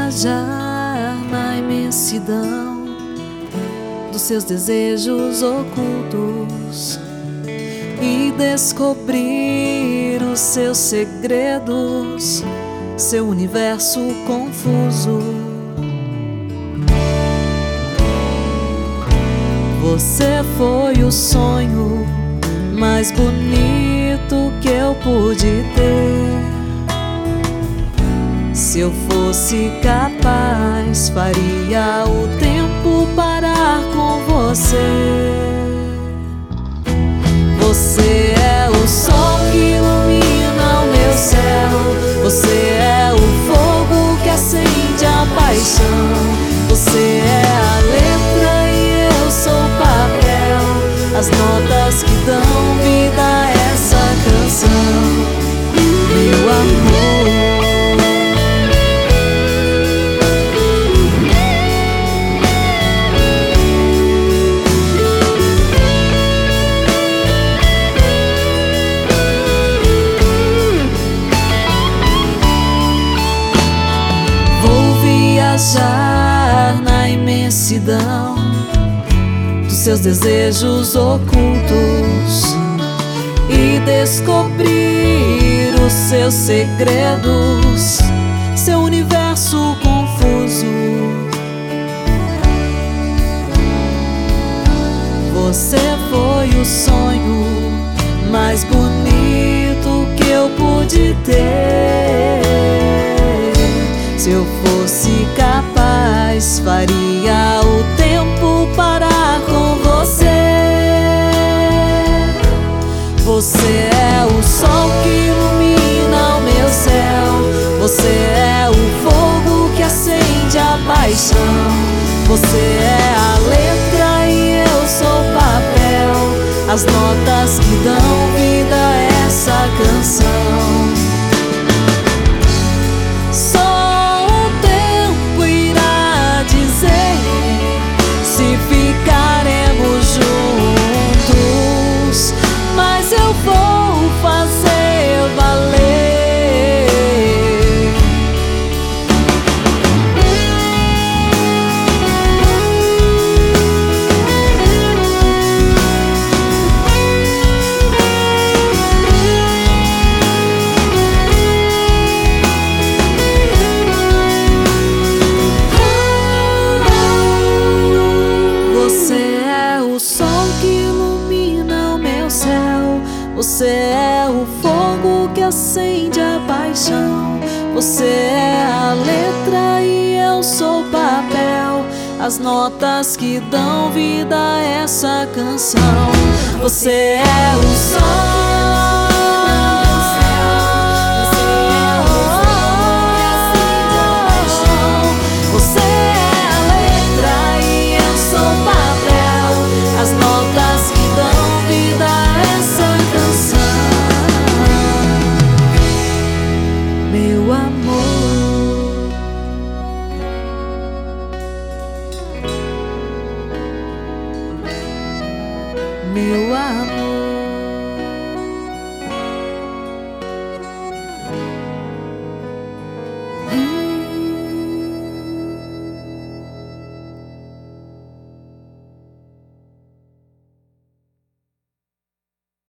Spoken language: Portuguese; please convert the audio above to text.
viajar na imensidão dos seus desejos ocultos e descobrir os seus segredos, seu universo confuso. Você foi o sonho mais bonito que eu pude ter. Se eu fosse capaz, faria o tempo parar com você. Você é o sol que ilumina o meu céu. Você é o fogo que acende a paixão. Você é a letra e eu sou o papel, as notas que dão vida a essa canção. Meu amor, viajar na imensidão dos seus desejos ocultos e descobrir os seus segredos, seu universo confuso. Você foi o sonho mais bonito que eu pude ter. Se eu fosse capaz, faria o tempo parar com você. Você é o sol que ilumina o meu céu. Você é o fogo que acende a paixão. Você é a letra e eu sou o papel, as notas que dão vida a essa canção. Você é o fogo que acende a paixão. Você é a letra e eu sou o papel, as notas que dão vida a essa canção. Você é o sol